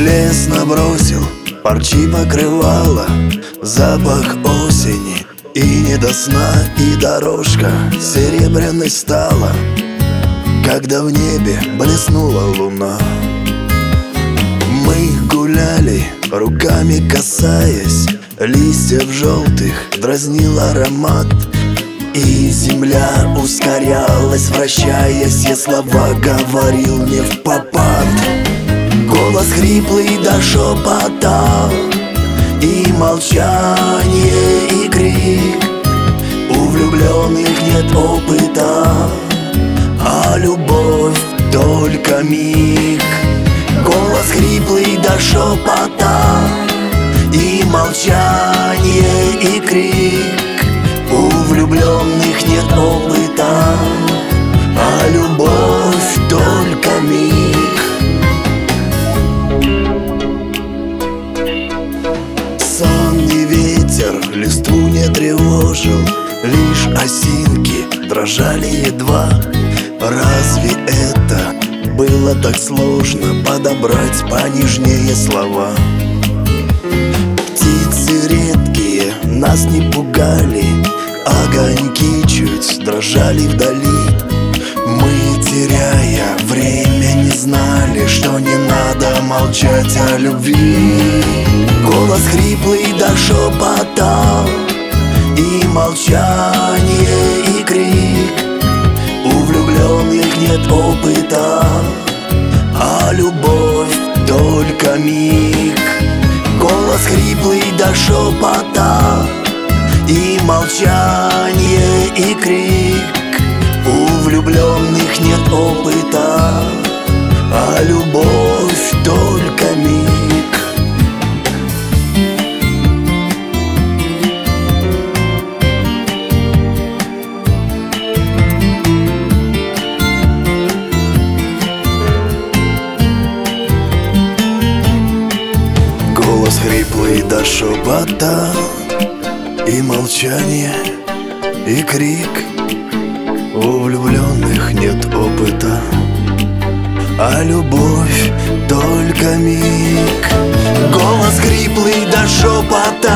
Лес набросил парчи покрывала, запах осени, и не до сна, и дорожка серебряной стала, когда в небе блеснула луна. Мы гуляли, руками касаясь листьев желтых, дразнил аромат, и земля ускорялась, вращаясь. Я слова говорил не впопад. Голос хриплый до шепота, и молчание, и крик. У влюбленных нет опыта, а любовь только миг. Голос хриплый до шепота, и молчание, и крик. У влюбленных нет опыта, а любовь только миг. Сонный ветер листву не тревожил, лишь осинки дрожали едва. Разве это было так сложно подобрать понежнее слова? Птицы редкие нас не пугали, огоньки чуть дрожали вдали. Мы, теряя время, не знали, что не надо молчать о любви. Голос хриплый до шепота, и молчание, и крик. У влюбленных нет опыта, а любовь только миг. Голос хриплый до шепота, и молчание, и крик. У влюбленных нет опыта, а любовь только миг. Голос хриплый до шепота, и молчание, и крик. У влюбленных нет опыта, а любовь только миг. Голос хриплый до шепота,